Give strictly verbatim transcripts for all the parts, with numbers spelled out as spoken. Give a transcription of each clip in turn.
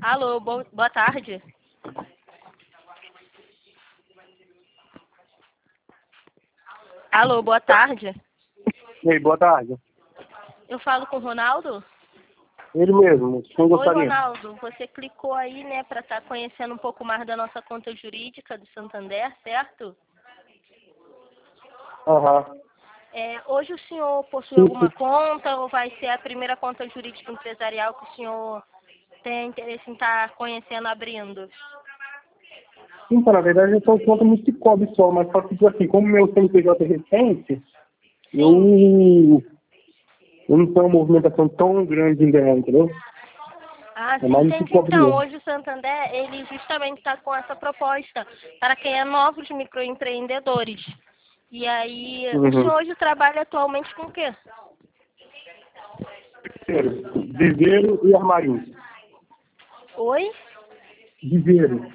Alô, bo boa tarde. Alô, boa tarde. E aí, boa tarde. Eu falo com o Ronaldo? Ele mesmo, quem Oi, gostaria? Ronaldo. Você clicou aí, né, para estar conhecendo um pouco mais da nossa conta jurídica do Santander, certo? Aham. É, hoje o senhor possui Sim, alguma sim. conta ou vai ser a primeira conta jurídica empresarial que o senhor tem interesse em estar conhecendo, abrindo? Então, na verdade, eu sou contra no Cicobi só, mas só que, tipo assim, como meu C N P J é recente, eu, eu não tenho uma movimentação tão grande ainda, entendeu? Ah, É sim, mais no entendi. Cicobi Então, mesmo. hoje o Santander, ele justamente está com essa proposta para quem é novos microempreendedores. E aí, o Uhum. senhor hoje trabalha atualmente com o quê? Viveiro e armarinho. Oi? Viveiro.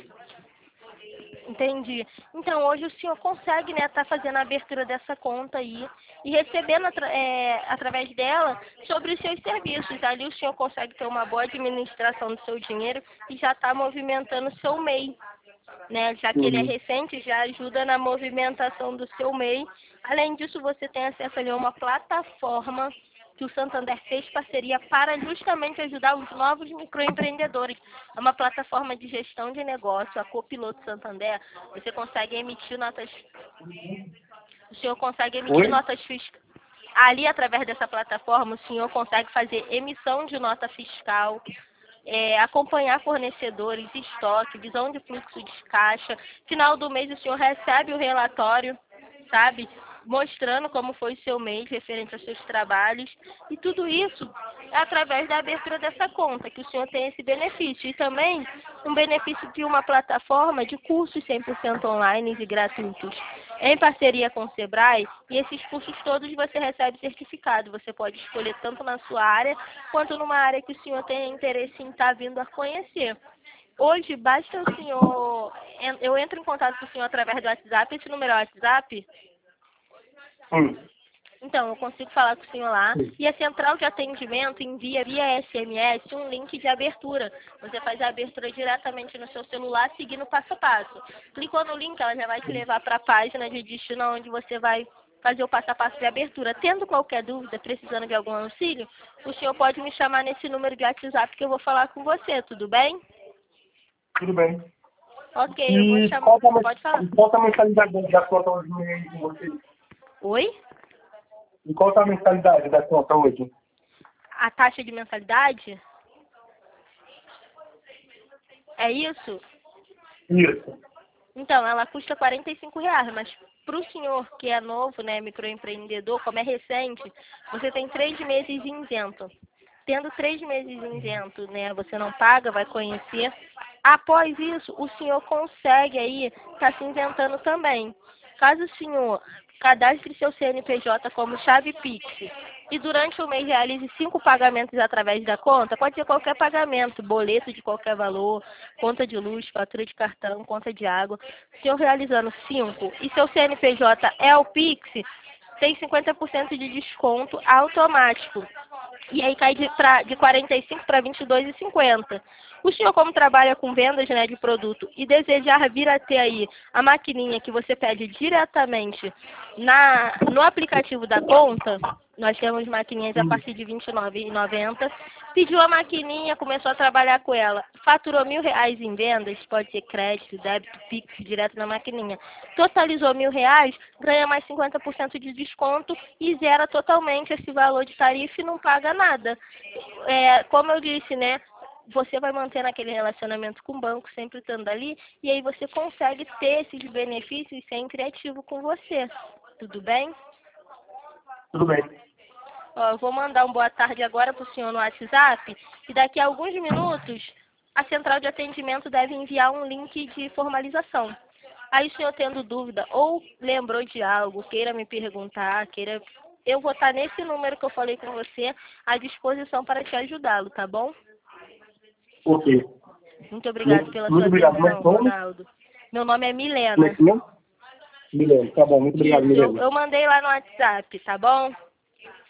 Entendi. Então, hoje o senhor consegue, né, estar fazendo a abertura dessa conta aí e recebendo atra é, através dela sobre os seus serviços. Ali o senhor consegue ter uma boa administração do seu dinheiro e já está movimentando o seu M E I, né? Já que ele é Uhum. recente, já ajuda na movimentação do seu M E I. Além disso, você tem acesso ali a uma plataforma que o Santander fez parceria para justamente ajudar os novos microempreendedores. É uma plataforma de gestão de negócio, a Copiloto Santander. Você consegue emitir notas, o senhor consegue emitir Oi? notas fiscais. Ali, através dessa plataforma, o senhor consegue fazer emissão de nota fiscal, é, acompanhar fornecedores, estoque, visão de fluxo de caixa. Final do mês o senhor recebe o relatório, sabe? Mostrando como foi o seu mês referente aos seus trabalhos. E tudo isso é através da abertura dessa conta, que o senhor tem esse benefício. E também um benefício de uma plataforma de cursos cem por cento online e gratuitos, em parceria com o Sebrae, e esses cursos todos você recebe certificado. Você pode escolher tanto na sua área, quanto numa área que o senhor tenha interesse em estar vindo a conhecer. Hoje, basta o senhor... Eu entro em contato com o senhor através do WhatsApp. Esse número é o WhatsApp? Sim. Então, eu consigo falar com o senhor lá. Sim. E a central de atendimento envia via S M S um link de abertura. Você faz a abertura diretamente no seu celular, seguindo passo a passo. Clicou no link, ela já vai te levar para a página de destino, onde você vai fazer o passo a passo de abertura. Tendo qualquer dúvida, precisando de algum auxílio, o senhor pode me chamar nesse número de WhatsApp que eu vou falar com você, tudo bem? Tudo bem. Ok, eu vou E chamar. qual que é a men- Pode falar. e qual que é a mensalidade da conta hoje no mês com você? Oi? E qual que é a mensalidade da conta hoje? A taxa de mensalidade? É isso? Isso. Então, ela custa quarenta e cinco reais, mas para o senhor que é novo, né, microempreendedor, como é recente, você tem três meses isento. Tendo três meses isento, né, você não paga, vai conhecer. Após isso, o senhor consegue aí estar se isentando também. Caso o senhor cadastre seu C N P J como chave Pix e durante o mês realize cinco pagamentos através da conta, pode ser qualquer pagamento, boleto de qualquer valor, conta de luz, fatura de cartão, conta de água. O senhor realizando cinco e seu C N P J é o Pix, tem cinquenta por cento de desconto automático. E aí cai de, pra, de quarenta e cinco para vinte e dois e cinquenta. O senhor, como trabalha com vendas, né, de produto e desejar vir a ter aí a maquininha que você pede diretamente na, no aplicativo da conta, nós temos maquininhas a partir de vinte e nove reais e noventa centavos. Pediu a maquininha, começou a trabalhar com ela, faturou mil reais em vendas, pode ser crédito, débito, Pix, direto na maquininha. Totalizou mil reais, ganha mais cinquenta por cento de desconto e zera totalmente esse valor de tarifa e não paga nada. É, como eu disse, né? Você vai mantendo aquele relacionamento com o banco, sempre estando ali, e aí você consegue ter esses benefícios sem criativo com você. Tudo bem? Tudo bem. Ó, eu vou mandar um boa tarde agora para o senhor no WhatsApp, e daqui a alguns minutos a central de atendimento deve enviar um link de formalização. Aí o senhor tendo dúvida ou lembrou de algo, queira me perguntar, queira... Eu vou estar nesse número que eu falei com você à disposição para te ajudá-lo, tá bom? Ok. Muito obrigado Muito, pela sua muito obrigado. Como é atenção, que nome? Ronaldo. Meu nome é Como é Milena. que nome? Milena. Tá bom, muito obrigado, Isso, eu, Milena. eu mandei lá no WhatsApp, tá bom?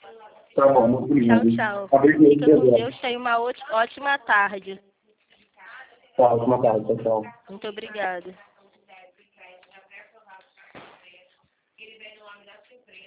Tá bom, muito Tchau, obrigado. tchau. Abriu Fica com o Deus, tenha uma óti- ótima tarde. Tá, ótima tarde, tchau, tchau. Muito obrigada.